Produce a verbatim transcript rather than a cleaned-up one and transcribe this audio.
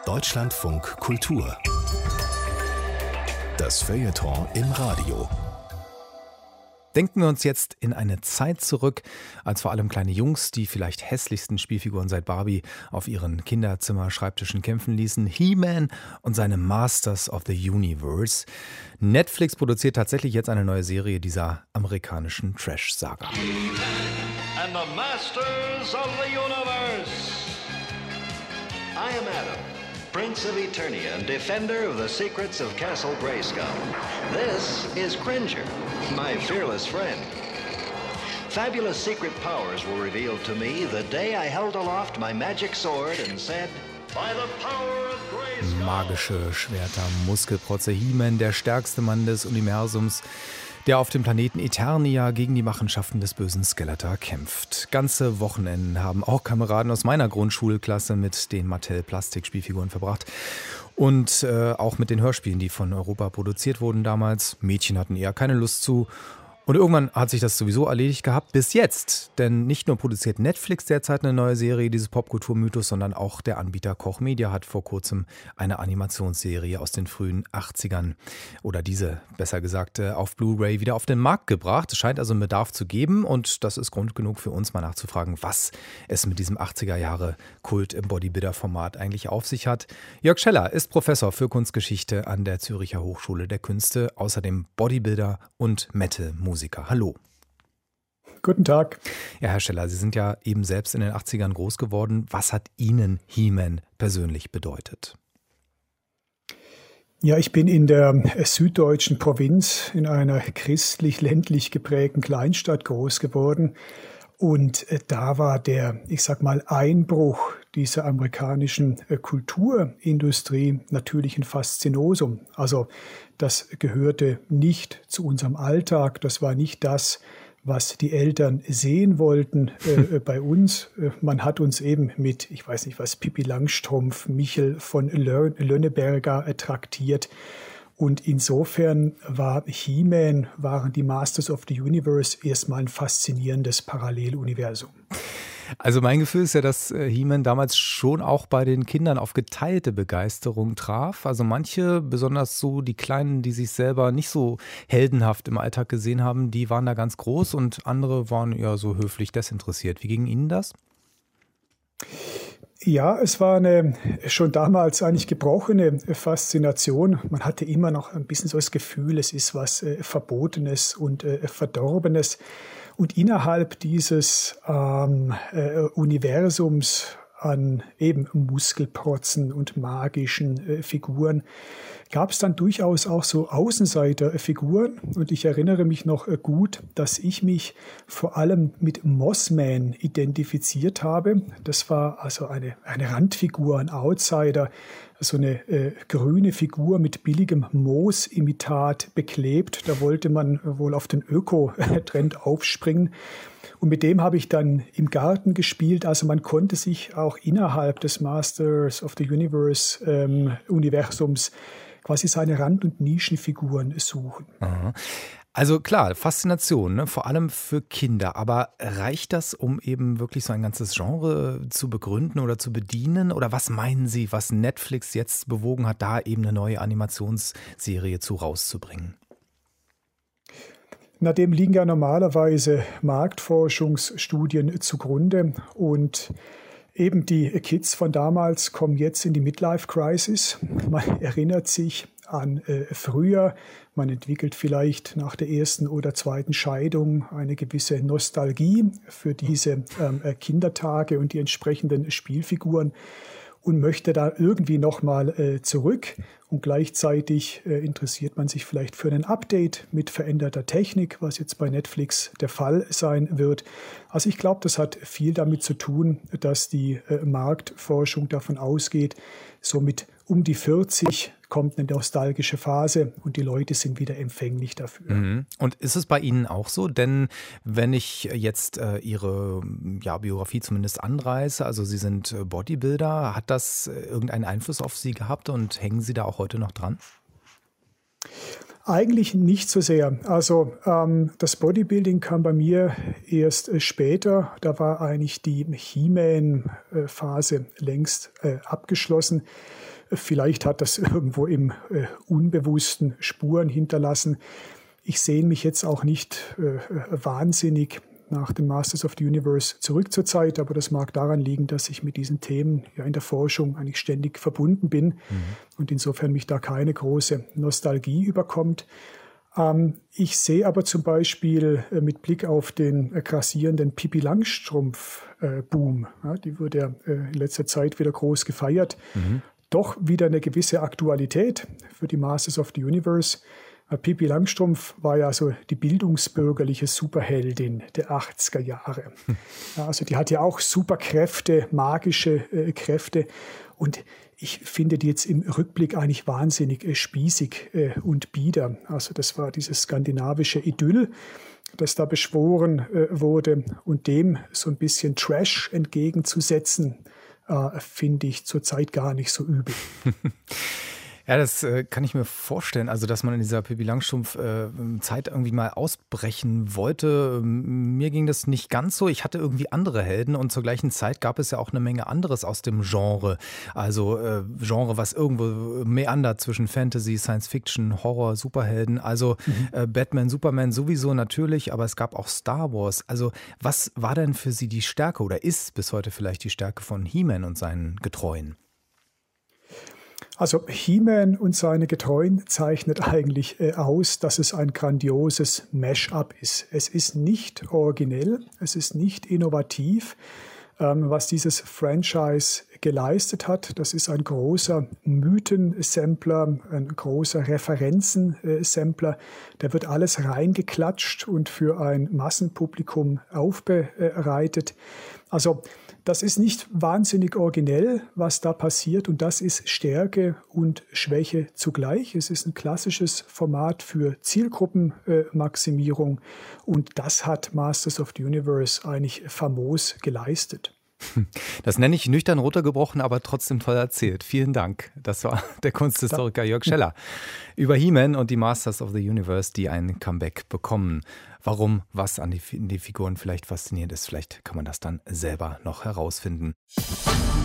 Deutschlandfunk Kultur. Das Feuilleton im Radio. Denken wir uns jetzt in eine Zeit zurück, als vor allem kleine Jungs die vielleicht hässlichsten Spielfiguren seit Barbie auf ihren Kinderzimmer-Schreibtischen kämpfen ließen. He-Man und seine Masters of the Universe. Netflix produziert tatsächlich jetzt eine neue Serie dieser amerikanischen Trash-Saga. And the Masters of the Universe. I am Adam, Prince of Eternia and defender of the secrets of Castle Grayskull. This is Cringer, my fearless friend. Fabulous secret powers were revealed to me the day I held aloft my magic sword and said, by the power of Grayskull. Magische Schwerter, Muskelprotze, He-Man, der stärkste Mann des Universums, der auf dem Planeten Eternia gegen die Machenschaften des bösen Skeletor kämpft. Ganze Wochenenden haben auch Kameraden aus meiner Grundschulklasse mit den Mattel-Plastikspielfiguren verbracht. Und äh, auch mit den Hörspielen, die von Europa produziert wurden damals. Mädchen hatten eher keine Lust zu. Und irgendwann hat sich das sowieso erledigt gehabt, bis jetzt. Denn nicht nur produziert Netflix derzeit eine neue Serie dieses Popkulturmythos, sondern auch der Anbieter Koch Media hat vor kurzem eine Animationsserie aus den frühen achtzigern oder diese, besser gesagt, auf Blu-ray wieder auf den Markt gebracht. Es scheint also einen Bedarf zu geben und das ist Grund genug für uns mal nachzufragen, was es mit diesem achtziger-Jahre-Kult im Bodybuilder-Format eigentlich auf sich hat. Jörg Scheller ist Professor für Kunstgeschichte an der Züricher Hochschule der Künste, außerdem Bodybuilder und Metal-Musiker. Musiker. Hallo. Guten Tag. Ja, Herr Scheller, Sie sind ja eben selbst in den achtzigern groß geworden. Was hat Ihnen He-Man persönlich bedeutet? Ja, ich bin in der süddeutschen Provinz in einer christlich-ländlich geprägten Kleinstadt groß geworden. Und da war der, ich sag mal, Einbruch dieser amerikanischen Kulturindustrie natürlich ein Faszinosum. Also das gehörte nicht zu unserem Alltag. Das war nicht das, was die Eltern sehen wollten äh, bei uns. Man hat uns eben mit, ich weiß nicht was, Pippi Langstrumpf, Michel von Lö- Lönneberger äh, traktiert. Und insofern war He-Man, waren die Masters of the Universe erstmal ein faszinierendes Paralleluniversum. Also mein Gefühl ist ja, dass He-Man damals schon auch bei den Kindern auf geteilte Begeisterung traf. Also manche, besonders so die Kleinen, die sich selber nicht so heldenhaft im Alltag gesehen haben, die waren da ganz groß und andere waren eher so höflich desinteressiert. Wie ging Ihnen das? Ja, es war eine schon damals eigentlich gebrochene Faszination. Man hatte immer noch ein bisschen so das Gefühl, es ist was äh, Verbotenes und äh, Verdorbenes. Und innerhalb dieses ähm, äh, Universums an eben Muskelprotzen und magischen äh, Figuren gab es dann durchaus auch so Außenseiterfiguren. Und ich erinnere mich noch äh, gut, dass ich mich vor allem mit Mossman identifiziert habe. Das war also eine, eine Randfigur, ein Outsider, so eine äh, grüne Figur mit billigem Moosimitat beklebt. Da wollte man wohl auf den Öko-Trend aufspringen. Und mit dem habe ich dann im Garten gespielt. Also man konnte sich auch innerhalb des Masters of the Universe ähm, Universums quasi seine Rand- und Nischenfiguren suchen. Aha. Also klar, Faszination, ne? Vor allem für Kinder. Aber reicht das, um eben wirklich so ein ganzes Genre zu begründen oder zu bedienen? Oder was meinen Sie, was Netflix jetzt bewogen hat, da eben eine neue Animationsserie zu rauszubringen? Na, dem liegen ja normalerweise Marktforschungsstudien zugrunde. Und eben die Kids von damals kommen jetzt in die Midlife-Crisis. Man erinnert sich an äh, früher. Man entwickelt vielleicht nach der ersten oder zweiten Scheidung eine gewisse Nostalgie für diese ähm, Kindertage und die entsprechenden Spielfiguren und möchte da irgendwie nochmal äh, zurück. Und gleichzeitig äh, interessiert man sich vielleicht für ein Update mit veränderter Technik, was jetzt bei Netflix der Fall sein wird. Also ich glaube, das hat viel damit zu tun, dass die äh, Marktforschung davon ausgeht, so mit um die vierzig kommt eine nostalgische Phase und die Leute sind wieder empfänglich dafür. Mhm. Und ist es bei Ihnen auch so? Denn wenn ich jetzt äh, Ihre ja, Biografie zumindest anreiße, also Sie sind äh, Bodybuilder, hat das äh, irgendeinen Einfluss auf Sie gehabt und hängen Sie da auch heute noch dran? Eigentlich nicht so sehr. Also ähm, das Bodybuilding kam bei mir erst äh, später. Da war eigentlich die He-Man-Phase längst äh, abgeschlossen. Vielleicht hat das irgendwo im äh, Unbewussten Spuren hinterlassen. Ich sehne mich jetzt auch nicht äh, wahnsinnig nach dem Masters of the Universe zurück zur Zeit, aber das mag daran liegen, dass ich mit diesen Themen ja in der Forschung eigentlich ständig verbunden bin mhm. und insofern mich da keine große Nostalgie überkommt. Ähm, ich sehe aber zum Beispiel äh, mit Blick auf den äh, grassierenden Pippi Langstrumpf-Boom, äh, ja, die wurde ja äh, in letzter Zeit wieder groß gefeiert, mhm. doch wieder eine gewisse Aktualität für die Masters of the Universe. Pippi Langstrumpf war ja so die bildungsbürgerliche Superheldin der achtziger Jahre. Ja, also die hat ja auch Superkräfte, magische äh, Kräfte. Und ich finde die jetzt im Rückblick eigentlich wahnsinnig äh, spießig äh, und bieder. Also das war dieses skandinavische Idyll, das da beschworen äh, wurde. Und dem so ein bisschen Trash entgegenzusetzen, äh, finde ich zurzeit gar nicht so übel. Ja, das äh, kann ich mir vorstellen, also dass man in dieser Pippi Langstrumpf-Zeit äh, irgendwie mal ausbrechen wollte. Mir ging das nicht ganz so. Ich hatte irgendwie andere Helden und zur gleichen Zeit gab es ja auch eine Menge anderes aus dem Genre. Also äh, Genre, was irgendwo meandert zwischen Fantasy, Science Fiction, Horror, Superhelden. Also mhm. äh, Batman, Superman sowieso natürlich, aber es gab auch Star Wars. Also was war denn für Sie die Stärke oder ist bis heute vielleicht die Stärke von He-Man und seinen Getreuen? Also He-Man und seine Getreuen zeichnet eigentlich äh, aus, dass es ein grandioses Mash-up ist. Es ist nicht originell, es ist nicht innovativ. Ähm, was dieses Franchise geleistet hat, das ist ein großer Mythen-Sampler, ein großer Referenzen-Sampler. Da wird alles reingeklatscht und für ein Massenpublikum aufbereitet. Also das ist nicht wahnsinnig originell, was da passiert, und das ist Stärke und Schwäche zugleich. Es ist ein klassisches Format für Zielgruppenmaximierung und das hat Masters of the Universe eigentlich famos geleistet. Das nenne ich nüchtern runtergebrochen, aber trotzdem toll erzählt. Vielen Dank. Das war der Kunsthistoriker Jörg Scheller über He-Man und die Masters of the Universe, die ein Comeback bekommen. Warum, was an die, die Figuren vielleicht faszinierend ist, vielleicht kann man das dann selber noch herausfinden.